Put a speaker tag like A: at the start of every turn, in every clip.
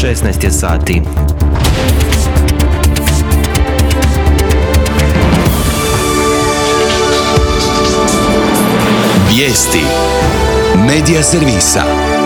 A: 16 je sati.
B: Vijesti Medija servisa.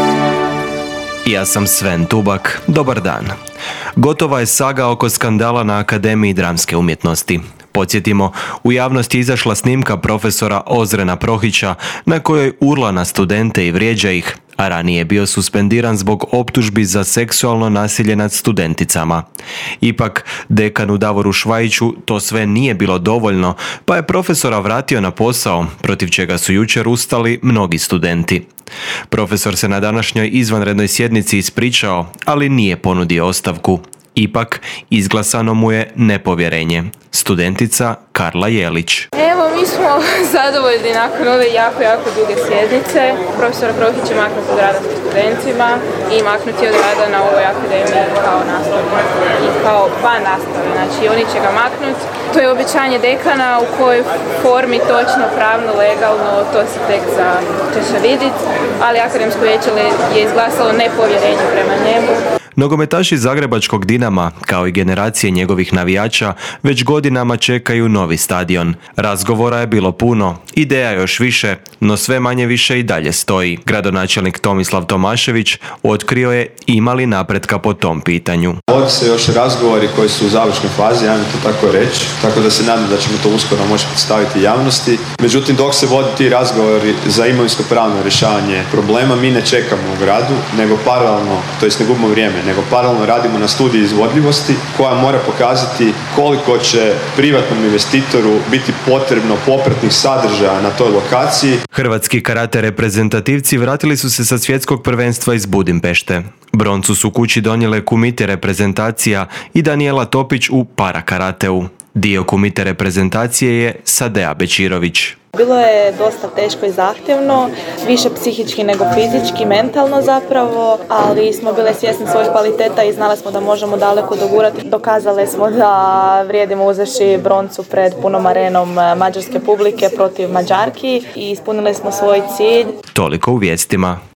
A: Ja sam Sven Tubak. Dobar dan. Gotova je saga oko skandala na Akademiji dramske umjetnosti. Podsjetimo, u javnosti je izašla snimka profesora Ozrena Prohića na kojoj urla na studente i vrijeđa ih, a ranije je bio suspendiran zbog optužbi za seksualno nasilje nad studenticama. Ipak, dekanu Davoru Švajiću to sve nije bilo dovoljno, pa je profesora vratio na posao, protiv čega su jučer ustali mnogi studenti. Profesor se na današnjoj izvanrednoj sjednici ispričao, ali nije ponudio ostavku. Ipak, izglasano mu je nepovjerenje. Studentica Karla Jelić.
C: Evo, mi smo zadovoljni nakon ove jako duge sjednice. Profesora Prohić je maknuti od rada sa studentima i maknuti od rada na ovoj akademiji kao nastavnik i kao van nastave. Znači, oni će ga maknuti. To je obećanje dekana, u kojoj formi točno, pravno, legalno, to se tek će se vidjeti, ali akademsko vijeće je izglasalo nepovjerenje prema njemu.
A: Nogometaši zagrebačkog Dinama, kao i generacije njegovih navijača, već godinama čekaju novi stadion. Razgovora je bilo puno, ideja još više, no sve manje više i dalje stoji. Gradonačelnik Tomislav Tomašević otkrio je ima li napretka po tom pitanju.
D: Vodi se još razgovori koji su u završnoj fazi, ja mi to tako reći, tako da se nadam da ćemo to uskoro moći predstaviti javnosti. Međutim, dok se vodi ti razgovori za imovinsko-pravno rješavanje problema, mi ne čekamo u gradu, nego paralelno, to jest ne gubimo vrijeme, nego paralelno radimo na studiji izvodljivosti koja mora pokazati koliko će privatnom investitoru biti potrebno popratnih sadržaja na toj lokaciji. Hrvatski karate reprezentativci vratili su se sa svjetskog prvenstva iz Budimpešte. Broncu su kući donijele kumite reprezentacija i Danijela Topić u parakarateu. Dio kumite reprezentacije je Sadea Bečirović.
E: Bilo je dosta teško i zahtjevno, više psihički nego fizički, mentalno zapravo, ali smo bile svjesni svojih kvaliteta i znali smo da možemo daleko dogurati. Dokazali smo da vrijedimo uzevši broncu pred punom arenom mađarske publike protiv Mađarki i ispunili smo svoj cilj.
A: Toliko u vijestima.